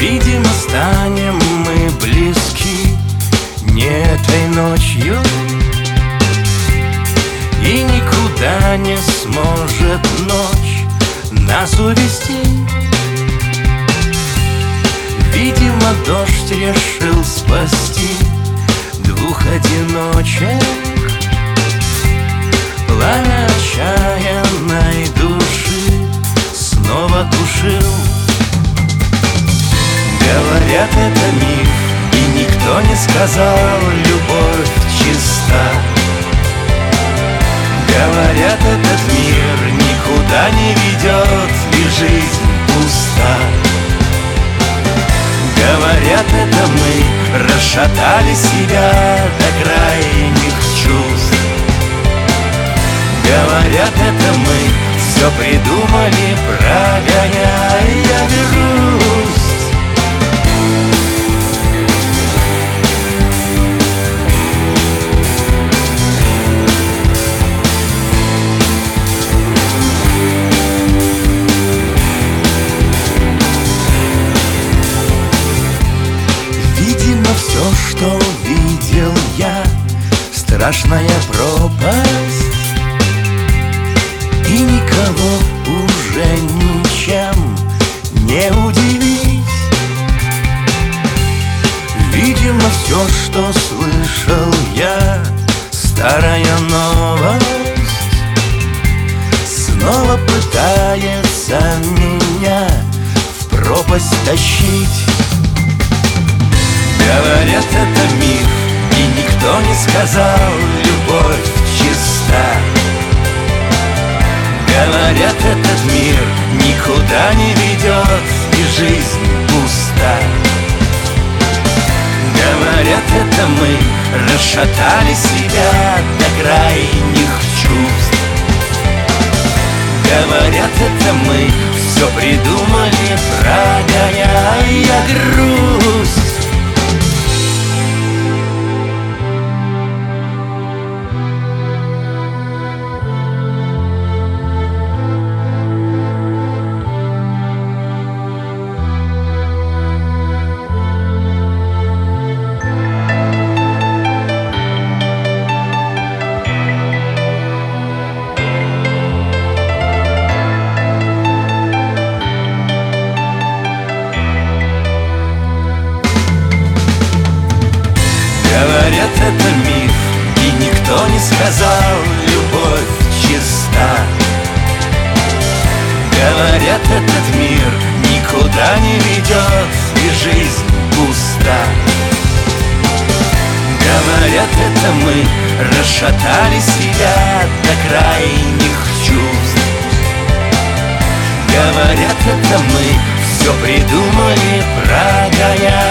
Видимо, станем мы близки не этой ночью, и никуда не сможет ночь нас увести. Видимо, дождь решил спасти двух одиночек. Пламя отчаянной души снова тушил. Говорят, это миф, и никто не сказал, любовь чиста. Говорят, этот мир никуда не ведет, и жизнь пуста. Говорят, это мы расшатали себя до крайних чувств. Говорят, это мы все придумали, прогоняя грусть. Видимо, все, что видел я, страшная пропасть, и никого уже ничем не удивить. Видимо, все, что слышал я, старая новость, снова пытается меня в пропасть тащить. Говорят, это миф, и никто не сказал, любовь чиста. Говорят, этот мир никуда не ведет, и жизнь пуста. Говорят, это мы расшатали себя до крайних чувств. Говорят, это мы все придумали, прогоняя грусть. Говорят, это миф, и никто не сказал, любовь чиста. Говорят, этот мир никуда не ведет, и жизнь пуста. Говорят, это мы расшатали себя до крайних чувств. Говорят, это мы все придумали, прогоняя